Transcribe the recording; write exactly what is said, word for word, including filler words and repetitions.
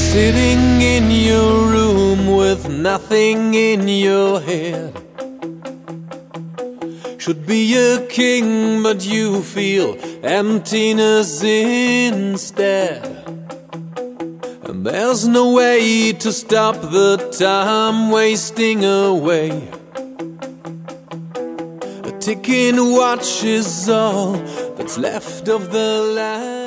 Sitting in your room with nothing in your head. Should be a king, but you feel emptiness instead. And there's no way to stop the time wasting away. A ticking watch is all that's left of the light.